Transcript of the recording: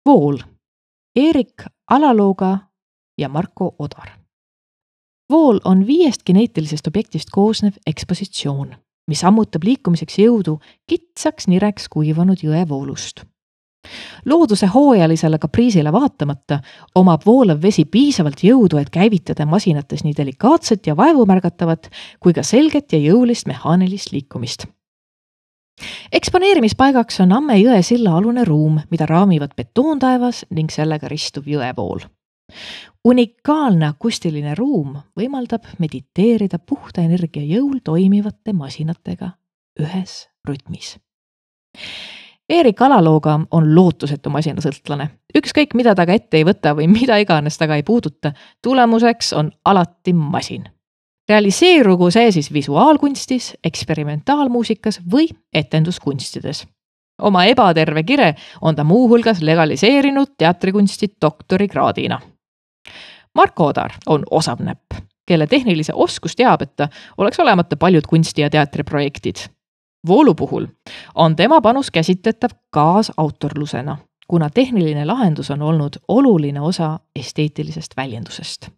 Vool, Erik Alalooga ja Marko Odar. Vool on 5 geneetilisest objektist koosnev ekspositsioon, mis ammutab liikumiseks jõudu kitsaks nireks kuivanud jõevoolust. Looduse hooajalisele kapriisile vaatamata omab voolav vesi piisavalt jõudu, et käivitada masinates nii delikaatset ja vaevumärgatavat kui ka selget ja jõulist mehaanilist liikumist. Eksponeerimispaigaks on Amme jõe silla alune ruum, mida raamivad betoontaevas ning sellega ristuv jõevool. Unikaalne akustiline ruum võimaldab mediteerida puhta energia jõul toimivate masinatega ühes rütmis. Erik Alalooga on lootusetu masinasõltlane. Ükskõik mida ta ka ette ei võta või mida iganes taga ei puuduta, tulemuseks on alati masin. Realiseerugu see siis visuaalkunstis, eksperimentaalmuusikas või etenduskunstides. Oma ebaterve kire on ta muuhulgas legaliseerinud teatrikunsti doktorikraadina. Marko Odar on osav näpp, kelle tehnilise oskusteabeta oleks olemata paljud kunsti- ja teatriprojektid. Voolu puhul on tema panus käsitletav kaasautorlusena, kuna tehniline lahendus on olnud oluline osa esteetilisest väljendusest.